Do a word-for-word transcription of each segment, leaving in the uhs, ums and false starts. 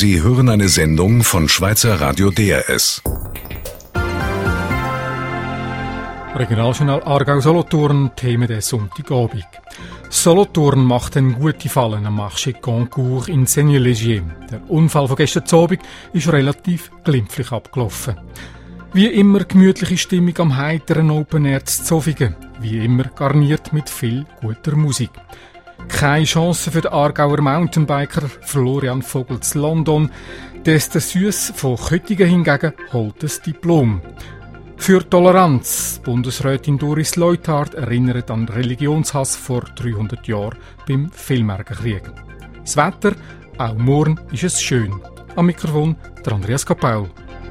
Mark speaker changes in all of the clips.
Speaker 1: Sie hören eine Sendung von Schweizer Radio D R S.
Speaker 2: Regionaljournal Aargau-Solothurn, Themen des Sonntagabend. Solothurn macht einen guten Fall am Marché Concours in Seignelay. Der Unfall von gestern Abend ist relativ glimpflich abgelaufen. Wie immer gemütliche Stimmung am heiteren Open Air zu Zofingen. Wie immer garniert mit viel guter Musik. Keine Chance für den Aargauer Mountainbiker Florian Vogel zu London. Dester Süss von Köttingen hingegen holt das Diplom. Für Toleranz. Bundesrätin Doris Leuthard erinnert an Religionshass vor dreihundert Jahren beim Villmergerkrieg. Das Wetter, auch morgen ist es schön. Am Mikrofon der Andreas Kappel.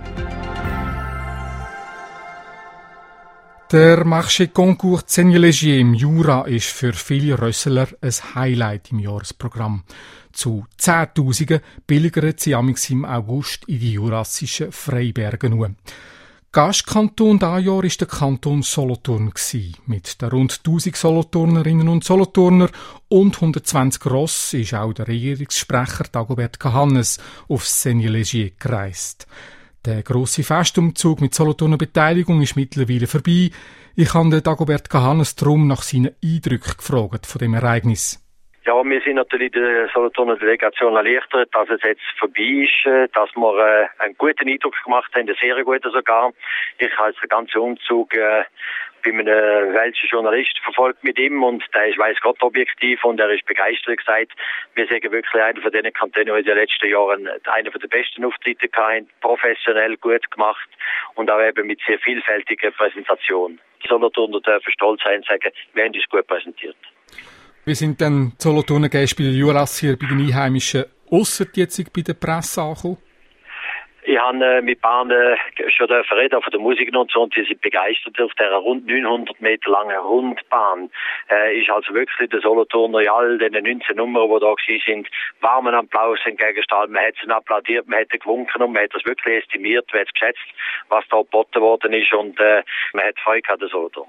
Speaker 2: Der Marché Concours Seignelay im Jura ist für viele Rösseler ein Highlight im Jahresprogramm. Zu Zehntausenden pilgern sie amigs im August in die jurassischen Freibergen nur. Gastkanton dieses Jahr war der Kanton Solothurn, mit den rund tausend Solothurnerinnen und Solothurner und hundertzwanzig Ross ist auch der Regierungssprecher Dagobert Kahannes auf Seignelay gereist. Der grosse Festumzug mit Solothurner Beteiligung ist mittlerweile vorbei. Ich habe den Dagobert Kahannes darum nach seinen Eindrücken gefragt von dem Ereignis.
Speaker 3: Ja, wir sind natürlich der Solothurner Delegation erleichtert, dass es jetzt vorbei ist, dass wir äh, einen guten Eindruck gemacht haben, einen sehr guten sogar. Ich habe den ganzen Umzug äh, bei einem welschen Journalist verfolgt mit ihm und der ist weiss Gott objektiv und er ist begeistert gesagt. Wir sagen wirklich einer von den Kantonen, die in den letzten Jahren einer der besten Auftritte hatten, professionell gut gemacht und auch eben mit sehr vielfältiger Präsentation. Die Solothurner dürfen stolz sein und sagen, wir haben uns gut präsentiert.
Speaker 2: Wie sind denn die Solothurner Gäste bei den Jurassier, bei den Einheimischen, ausser jetzt bei der Presse angekommen?
Speaker 3: Ich habe äh, mit Bahnen schon reden von der Musik und so und die sind begeistert auf dieser rund neunhundert Meter langen Rundbahn. Äh, ist also wirklich der Solothurner in all den neunzehn Nummern, die da gewesen sind, warmen Applaus entgegengestellt. Man hat es applaudiert, man hat gewunken und man hat das wirklich estimiert, man hat es geschätzt, was da geboten worden ist und äh, man hat Freude gehabt, der Solothurn.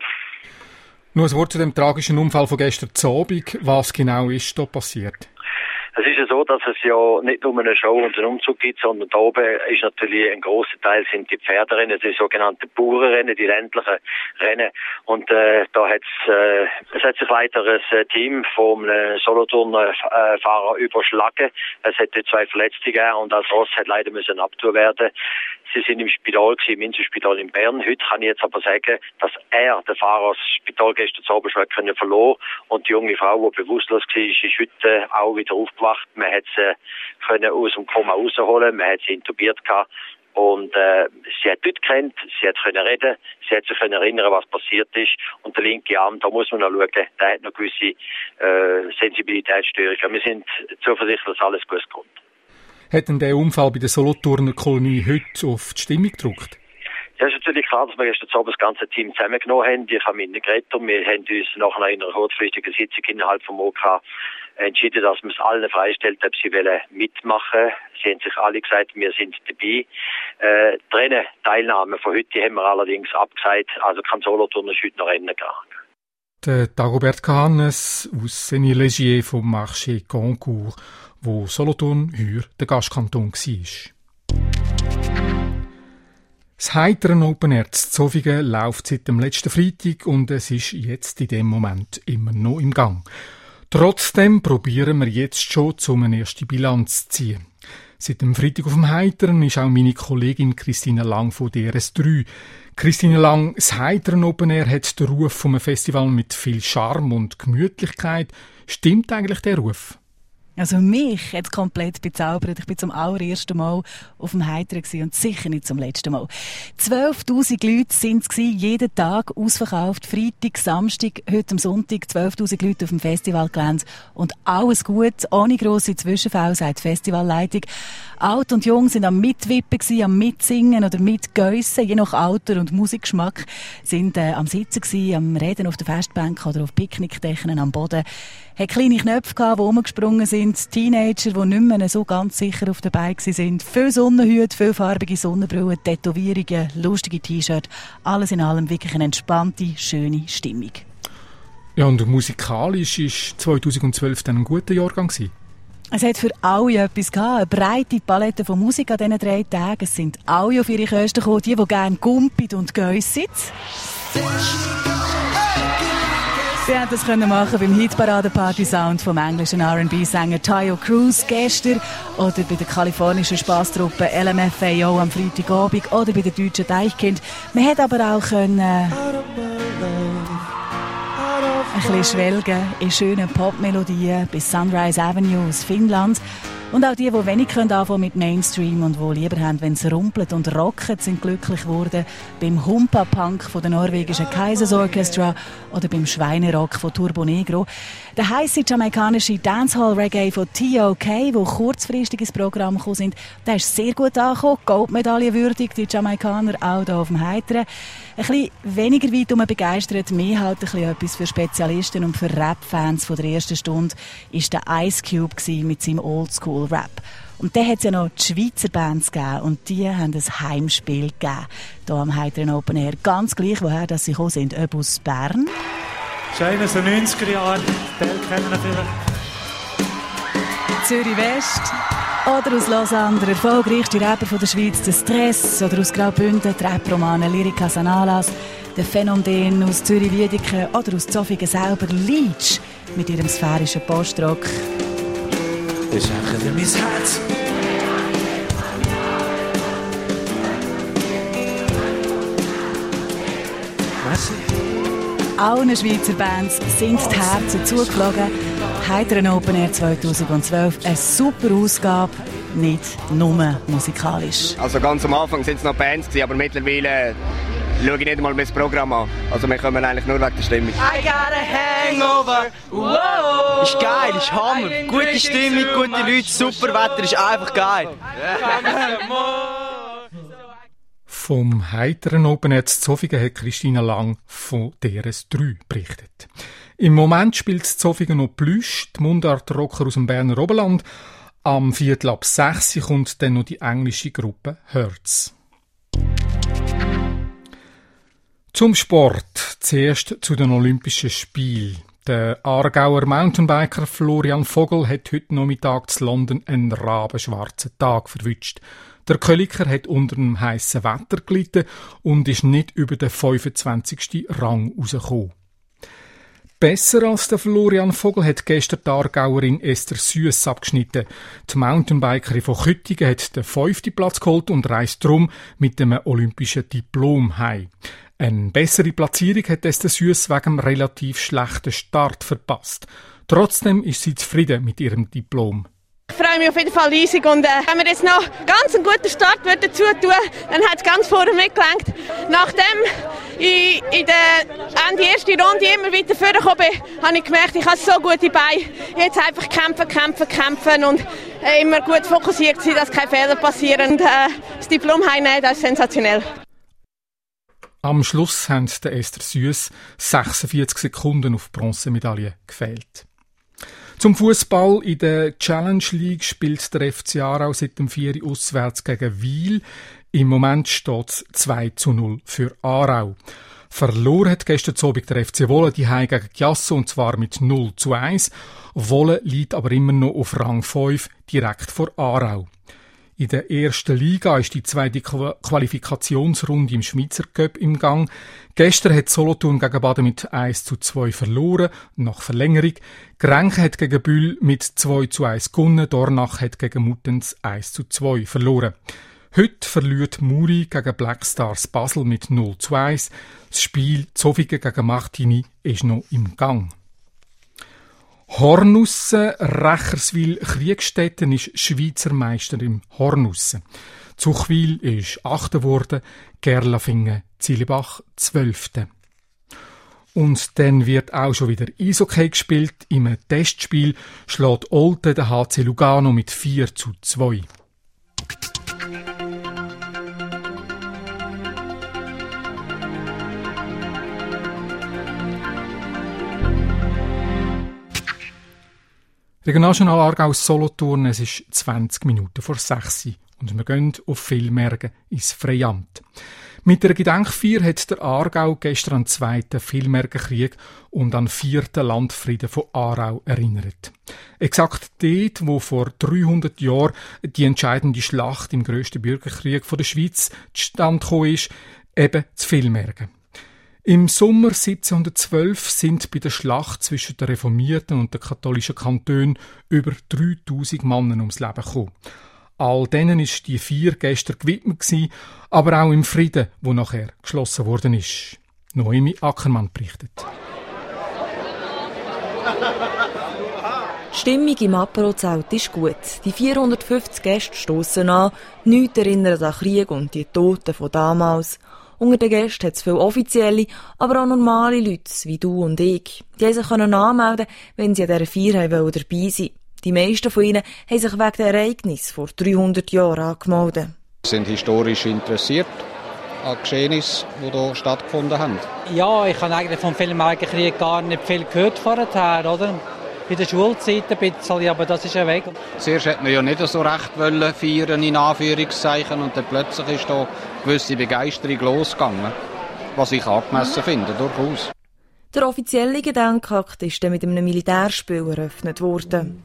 Speaker 2: Nur ein Wort zu dem tragischen Unfall von gestern Abend. Was genau ist da passiert?
Speaker 3: Es ist ja so, dass es ja nicht nur eine Show und einen Umzug gibt, sondern da oben ist natürlich ein grosser Teil sind die Pferderennen, die sogenannten Bauernrennen, die ländlichen Rennen. Und äh, da hat's, äh, es hat sich leider ein Team vom äh, Solothurner äh, Fahrer überschlagen. Es hat zwei Verletzte gegeben und als Ross hat leider müssen abtun werden. Sie sind im Spital gewesen, im Inselspital in Bern. Heute kann ich jetzt aber sagen, dass er, der Fahrer, das Spital gestern Abend schon können verloren und die junge Frau, die bewusstlos war, ist heute auch wieder aufgewacht. Man hat sie können aus dem Koma rausholen, man hat sie intubiert gehabt und äh, sie hat dort gekannt, sie hat können reden, sie hat sich können erinnern, was passiert ist und der linke Arm, da muss man noch schauen, der hat noch gewisse äh, Sensibilitätsstörungen. Wir sind zuversichtlich, dass alles gut kommt.
Speaker 2: Hat denn der Unfall bei der Solothurner Kolonie heute auf die Stimmung gedrückt?
Speaker 3: Ja, es ist natürlich klar, dass wir gestern Abend das ganze Team zusammengenommen haben. Ich habe mit ihnen geredet und wir haben uns nach einer kurzfristigen Sitzung innerhalb vom O K entschieden, dass man es allen freistellt, ob sie wollen mitmachen. Sie haben sich alle gesagt, wir sind dabei. Äh, die Rennen-Teilnahme von heute haben wir allerdings abgesagt, also kann Solothurner heute noch Rennen gehen.
Speaker 2: Der Dagobert Kahannes aus Seignelay vom Marché Concours, wo Solothurn heuer der Gastkanton war. Das heitere Open Air zu Zofingen läuft seit dem letzten Freitag und es ist jetzt in dem Moment immer noch im Gang. Trotzdem probieren wir jetzt schon, um eine erste Bilanz zu ziehen. Seit dem Freitag auf dem Heiteren ist auch meine Kollegin Christine Lang von D R S drei. Christine Lang, das Heiteren Open Air hat den Ruf von einem Festival mit viel Charme und Gemütlichkeit. Stimmt eigentlich der Ruf?
Speaker 4: Also mich hat es komplett bezaubert. Ich war zum allerersten Mal auf dem Heiteren und sicher nicht zum letzten Mal. zwölftausend Leute waren es, jeden Tag ausverkauft. Freitag, Samstag, heute am Sonntag zwölftausend Leute auf dem Festivalgelände. Und alles gut, ohne grosse Zwischenfälle, sagt die Festivalleitung. Alt und Jung sind am Mitwippen, am Mitsingen oder Mitgeissen, je nach Alter und Musikgeschmack. Sind äh, am Sitzen gewesen, am Reden auf der Festbank oder auf Picknickdecken am Boden. Hat kleine Knöpfe gehabt, die rumgesprungen sind. Teenager, die nicht mehr so ganz sicher auf der Beine sind. Viel Sonnenhüte, viel farbige Sonnenbrillen, Tätowierungen, lustige T-Shirts. Alles in allem wirklich eine entspannte, schöne Stimmung.
Speaker 2: Ja, und musikalisch war zweitausendzwölf dann ein guter Jahrgang gewesen?
Speaker 4: Es hat für alle etwas gehabt, eine breite Palette von Musik an diesen drei Tagen. Es sind alle auf ihre Kosten gekommen, die, die gerne gumpit und geissen. Sie haben das können machen beim Hitparade-Party-Sound vom englischen R and B-Sänger Tayo Cruz gestern oder bei der kalifornischen Spaßtruppe L M F A O am Freitagabend oder bei der deutschen Deichkind. Man hätte aber auch können, äh, ein bisschen schwelgen in schönen Popmelodien bis Sunrise Avenue aus Finnland. Und auch die, die wenig anfangen können mit Mainstream und die lieber haben, wenn es rumpelt und rocket, sind glücklich geworden beim Humpa-Punk von der norwegischen Kaisers Orchestra oder beim Schweinerock von Turbo Negro. Der heisse jamaikanische Dancehall-Reggae von T O K, der kurzfristig ins Programm gekommen sind, der ist sehr gut angekommen, Goldmedaille würdig, die Jamaikaner auch hier auf dem Heiteren. Ein bisschen weniger weit um begeistert, mehr halt ein bisschen etwas für Spezialisten und für Rap-Fans von der ersten Stunde ist der Ice Cube mit seinem Oldschool-Rap. Und dann hat es ja noch die Schweizer Bands gegeben und die haben ein Heimspiel gegeben, hier am Heiteren Open Air. Ganz gleich, woher dass sie gekommen sind, ob aus Bern.
Speaker 5: Das ist einer so neunziger Jahre, den kennen wir vielleicht.
Speaker 4: Zürich West. Oder aus Lausanne, der erfolgreichste Rapper von der Schweiz, der Stress. Oder aus Graubünden, die Rap-Romane Lyrica Sanalas. Der Phänomen aus Zürich-Wiedeke. Oder aus Zofingen selber, Leach, mit ihrem sphärischen Postrock.
Speaker 5: Ich schenke dir mein Herz. Merci.
Speaker 4: Allen Schweizer Bands sind die Herzen zugeflogen. Heiteren Open Air zweitausendzwölf, eine super Ausgabe, nicht nur musikalisch.
Speaker 6: Also ganz am Anfang waren es noch Bands, aber mittlerweile schaue ich nicht einmal mehr das Programm an. Also wir kommen eigentlich nur wegen der Stimmung.
Speaker 7: I got a hangover, wow!
Speaker 8: Ist geil, ist Hammer. Gute Stimmung, gute Leute, super Wetter, ist einfach geil.
Speaker 2: Vom heiteren Open Air zu Zofingen hat Christina Lang von D R S drei berichtet. Im Moment spielt Zofingen noch Plüsch, die Mundart-Rocker aus dem Berner Oberland. Am Viertel ab sechs kommt dann noch die englische Gruppe Hertz. Zum Sport. Zuerst zu den Olympischen Spielen. Der Aargauer Mountainbiker Florian Vogel hat heute Nachmittag zu London einen rabenschwarzen Tag verwünscht. Der Köliker hat unter einem heissen Wetter gelitten und ist nicht über den fünfundzwanzigsten Rang rausgekommen. Besser als der Florian Vogel hat gestern die Aargauerin Esther Süss abgeschnitten. Die Mountainbikerin von Küttingen hat den fünften Platz geholt und reist darum mit dem olympischen Diplom heim. Eine bessere Platzierung hat Esther Süss wegen einem relativ schlechten Start verpasst. Trotzdem ist sie zufrieden mit ihrem Diplom.
Speaker 9: Ich freue mich auf jeden Fall riesig und äh, wenn wir jetzt noch ganz einen guten Start dazu tun, dann hat es ganz vorne mitgelenkt. Nachdem ich in der Ende ersten Runde immer weiter vorgekommen bin, habe ich gemerkt, ich habe so gute Beine. Jetzt einfach kämpfen, kämpfen, kämpfen und äh, immer gut fokussiert sein, dass keine Fehler passieren. Und äh, das Diplom heimnehmen, das ist sensationell.
Speaker 2: Am Schluss haben der Esther Süss sechsundvierzig Sekunden auf die Bronzemedaille gefehlt. Zum Fußball in der Challenge League spielt der F C Aarau seit dem vier auswärts gegen Wil. Im Moment steht es zwei zu null für Aarau. Verloren hat gestern Abend der F C Wolle die Heim gegen Chiasso und zwar mit null zu eins. Wolle liegt aber immer noch auf Rang fünf, direkt vor Aarau. In der ersten Liga ist die zweite Qualifikationsrunde im Schweizer Cup im Gang. Gestern hat Solothurn gegen Baden mit eins zu zwei verloren, nach Verlängerung. Grenchen hat gegen Bühl mit zwei zu eins gewonnen, Dornach hat gegen Muttenz eins zu zwei verloren. Heute verliert Muri gegen Black Stars Basel mit null zu eins. Das Spiel Zofingen gegen Martini ist noch im Gang. Hornussen, Recherswil, Kriegstetten ist Schweizer Meister im Hornussen. Zuchwil ist Achter geworden, Gerlafingen, Zilibach Zwölfte. Und dann wird auch schon wieder Eishockey gespielt. Im Testspiel schlägt Olten den H C Lugano mit vier zu zwei. Regionaljournal Aargau Solothurn, es ist zwanzig Minuten vor sechs und wir gehen auf Villmergen ins Freiamt. Mit der Gedenkfeier hat der Aargau gestern an den zweiten Villmergerkrieg und an den vierten Landfrieden von Aarau erinnert. Exakt dort, wo vor dreihundert Jahren die entscheidende Schlacht im grössten Bürgerkrieg von der Schweiz zustande gekommen ist, eben zu Villmergen. Im Sommer siebzehnhundertzwölf sind bei der Schlacht zwischen den reformierten und den katholischen Kantonen über dreitausend Männer ums Leben gekommen. All denen ist die Feier gestern gewidmet gewesen, aber auch im Frieden, wo nachher geschlossen worden ist. Noemi Ackermann berichtet.
Speaker 10: Die Stimmung im Aperozelt ist gut. Die vierhundertfünfzig Gäste stossen an, nichts erinnert an Krieg und die Toten von damals. Unter den Gästen hat es viele offizielle, aber auch normale Leute, wie du und ich. Die haben sich anmelden, wenn sie an dieser Feier dabei sein wollten. Die meisten von ihnen haben sich wegen der Ereignisse vor dreihundert Jahren angemeldet.
Speaker 11: Sie sind historisch interessiert an Geschehnissen, die hier stattgefunden haben.
Speaker 12: Ja, ich habe eigentlich vom Villmergerkrieg gar nicht viel gehört vorher, oder? In der Schulzeit ein bisschen, aber das ist ja weg.
Speaker 11: Zuerst hätte man ja nicht so recht wollen feiern, in Anführungszeichen, und dann plötzlich ist da eine gewisse Begeisterung losgegangen, was ich angemessen finde, durchaus.
Speaker 10: Der offizielle Gedenkakt ist dann mit einem Militärspiel eröffnet worden.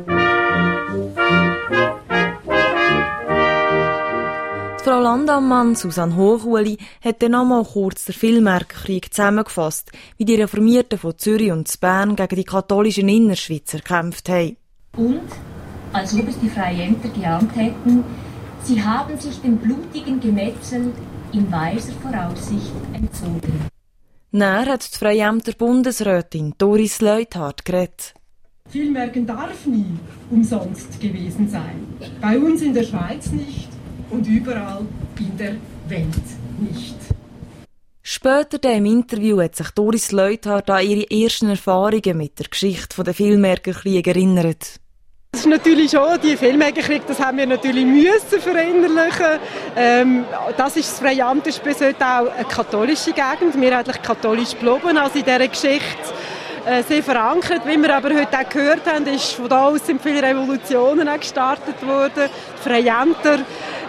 Speaker 10: Die Frau Landammann, Susanne Hochuli, hat dann nochmal kurz den Villmergerkrieg zusammengefasst, wie die Reformierten von Zürich und Bern gegen die katholischen Innerschweizer gekämpft haben.
Speaker 13: Und, als ob es die Freiämter geahnt hätten, sie haben sich dem blutigen Gemetzel in weiser Voraussicht entzogen.
Speaker 10: Näher hat die Freiämter Bundesrätin Doris Leuthard geredet.
Speaker 14: Villmergen darf nie umsonst gewesen sein. Bei uns in der Schweiz nicht und überall in der Welt nicht.
Speaker 10: Später im Interview hat sich Doris Leuthard an ihre ersten Erfahrungen mit der Geschichte des Villmergerkriegs erinnert.
Speaker 14: Das ist natürlich schon, die Villmergerkrieg, das haben wir natürlich müssen verinnerlichen. Ähm, das ist das Freiamt, ist bis heute auch eine katholische Gegend, mehrheitlich katholisch geblieben, also in dieser Geschichte äh, sehr verankert. Wie wir aber heute auch gehört haben, ist von da aus sind viele Revolutionen auch gestartet worden. Die Freiämter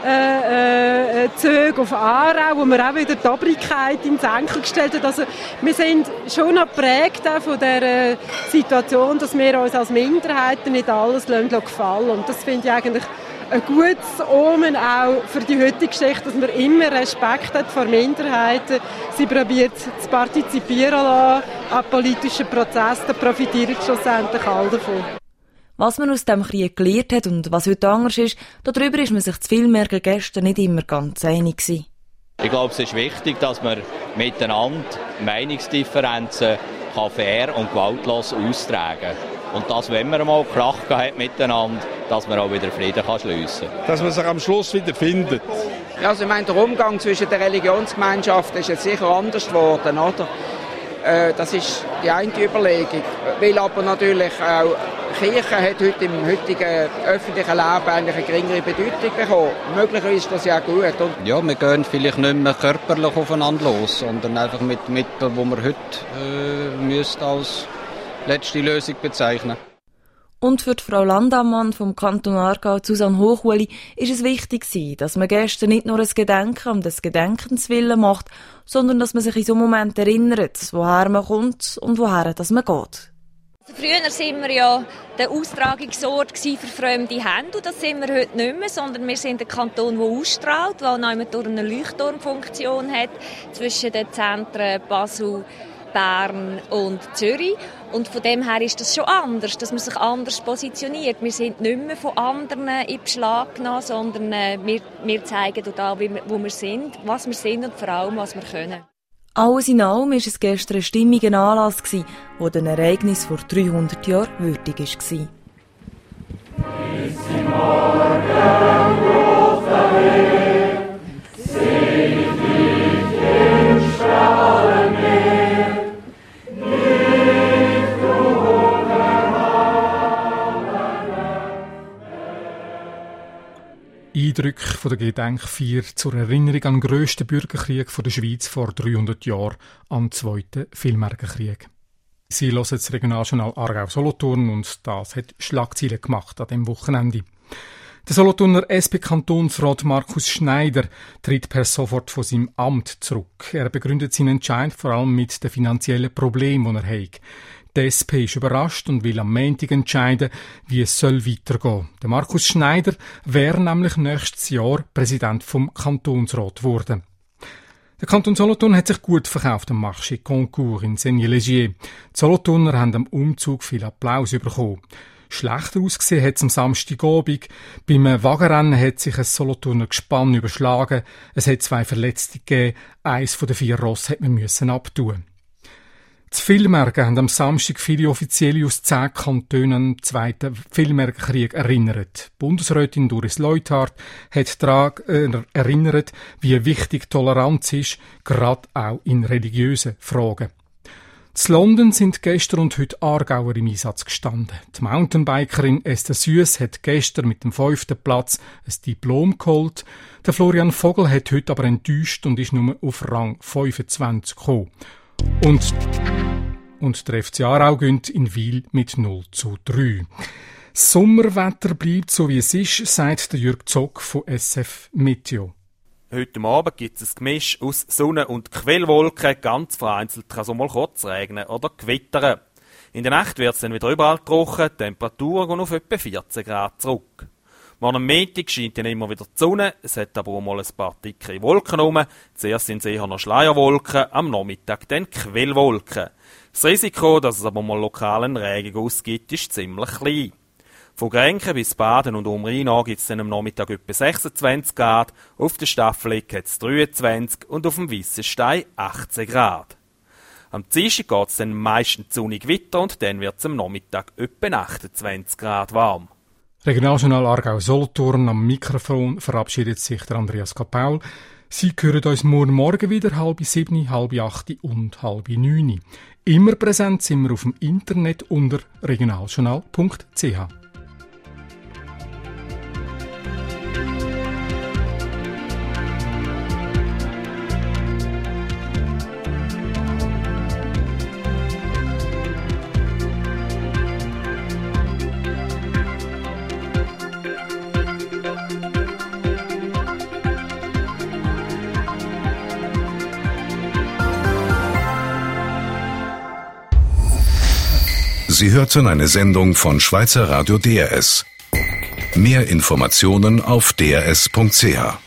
Speaker 14: äh, äh, Züge auf Aarau, wo man auch wieder die Obrigkeit ins Enkel gestellt hat. Also wir sind schon noch geprägt auch von der Situation, dass wir uns als Minderheiten nicht alles gefallen lassen. Und das finde ich eigentlich ein gutes Omen auch für die heutige Geschichte, dass man immer Respekt hat vor Minderheiten. Sie probiert zu partizipieren lassen an politischen Prozessen, da profitieren schlussendlich alle davon.
Speaker 10: Was man aus dem Krieg gelernt hat und was heute anders ist, darüber ist man sich zu Villmergen gestern nicht immer ganz einig gewesen.
Speaker 15: Ich glaube, es ist wichtig, dass man miteinander Meinungsdifferenzen kann fair und gewaltlos austragen kann. Und dass, wenn man einmal Krach hat miteinander, dass man auch wieder Frieden kann schliessen kann.
Speaker 16: Dass man sich am Schluss wieder findet.
Speaker 17: Ja, also ich meine, der Umgang zwischen der Religionsgemeinschaft ist jetzt sicher anders geworden, oder? Äh, das ist die eine Überlegung. Weil aber natürlich auch Kirche hat heute im heutigen öffentlichen Leben eigentlich eine geringere Bedeutung bekommen. Möglicherweise ist das ja auch gut. Und
Speaker 11: ja, wir gehen vielleicht nicht mehr körperlich aufeinander los, sondern einfach mit Mitteln, die wir heute äh, müssen als letzte Lösung bezeichnen.
Speaker 10: Und für die Frau Landammann vom Kanton Aargau, Susanne Hochuli, ist es wichtig, dass man gestern nicht nur ein Gedenken um des Gedenkens willen macht, sondern dass man sich in so einem Moment erinnert, woher man kommt und woher dass man geht.
Speaker 18: Früher waren wir ja der Austragungsort für fremde Hände und das sind wir heute nicht mehr, sondern wir sind ein Kanton, der ausstrahlt, der noch immer eine Leuchtturmfunktion hat zwischen den Zentren Basel, Bern und Zürich. Und von dem her ist das schon anders, dass man sich anders positioniert. Wir sind nicht mehr von anderen in Beschlag genommen, sondern äh, wir, wir zeigen da, wie wir, wo wir sind, was wir sind und vor allem, was wir können.
Speaker 10: Alles in allem war es gestern ein stimmiger Anlass, der den Ereignis vor dreihundert Jahren würdig war. Bis zum Morgen, großer Herr, seh dich im Strahlenmeer, nicht zu
Speaker 2: Eindrücke von der Gedenkfeier zur Erinnerung an den grössten Bürgerkrieg der Schweiz vor dreihundert Jahren, am zweiten Villmergerkrieg. Sie hören das Regionaljournal Aargau Solothurn und das hat Schlagzeilen gemacht an diesem Wochenende. Der Solothurner S P-Kantonsrat Markus Schneider tritt per sofort von seinem Amt zurück. Er begründet seinen Entscheid vor allem mit den finanziellen Problemen, die er hat. Die S P ist überrascht und will am Montag entscheiden, wie es soll weitergehen. Der Markus Schneider wäre nämlich nächstes Jahr Präsident vom Kantonsrat geworden. Der Kanton Solothurn hat sich gut verkauft am Marché Concours in Seignelay-Legier. Die Solothurner haben am Umzug viel Applaus bekommen. Schlechter ausgesehen hat es am Samstagabend. Beim Wagenrennen hat sich ein Solothurner Gespann überschlagen. Es hat zwei Verletzte gegeben. Eins von den vier Ross hat man müssen abtun. Die Villmerger haben am Samstag viele Offizielle aus zehn Kantonen an den Zweiten Villmergerkrieg erinnert. Bundesrätin Doris Leuthard hat daran äh, erinnert, wie wichtig Toleranz ist, gerade auch in religiösen Fragen. In London sind gestern und heute Aargauer im Einsatz gestanden. Die Mountainbikerin Esther Süss hat gestern mit dem fünften Platz ein Diplom geholt. Der Florian Vogel hat heute aber enttäuscht und ist nur auf Rang fünfundzwanzig gekommen. Und, und der F C Aarau gönnt in Wil mit null zu drei. Das Sommerwetter bleibt so wie es ist, sagt der Jürg Zock von S F Meteo.
Speaker 19: Heute Abend gibt es ein Gemisch aus Sonne- und Quellwolken. Ganz vereinzelt kann es auch mal kurz regnen oder gewittern. In der Nacht wird es dann wieder überall trocken. Die Temperaturen gehen auf etwa vierzehn Grad zurück. Morgen am Mittag scheint dann immer wieder die Sonne. Es hat aber auch mal ein paar dickere Wolken rum. Zuerst sind es eher noch Schleierwolken, am Nachmittag dann Quellwolken. Das Risiko, dass es aber mal lokalen Regenguss gibt, ist ziemlich klein. Von Grenken bis Baden und um Rhein an gibt es dann am Nachmittag etwa sechsundzwanzig Grad, auf der Staffelegg hat es dreiundzwanzig und auf dem Weissenstein achtzehn Grad. Am Dienstag geht es dann meistens sonnig weiter und dann wird es am Nachmittag etwa achtundzwanzig Grad warm.
Speaker 2: Regionaljournal Aargau-Solothurn, am Mikrofon verabschiedet sich der Andreas Kapaul. Sie hören uns morgen Morgen wieder, halb sieben, halb acht und halb neun. Immer präsent sind wir auf dem Internet unter regionaljournal punkt c h.
Speaker 1: Sie hörten eine Sendung von Schweizer Radio D R S. Mehr Informationen auf d r s punkt c h.